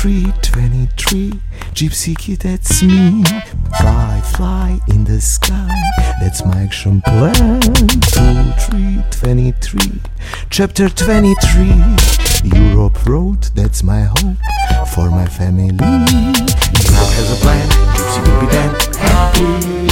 23, Gypsy kid, that's me. Fly in the sky, that's my action plan. 23, chapter 23, Europe road, that's my hope for my family. Europe has a plan, Gypsy will be then happy.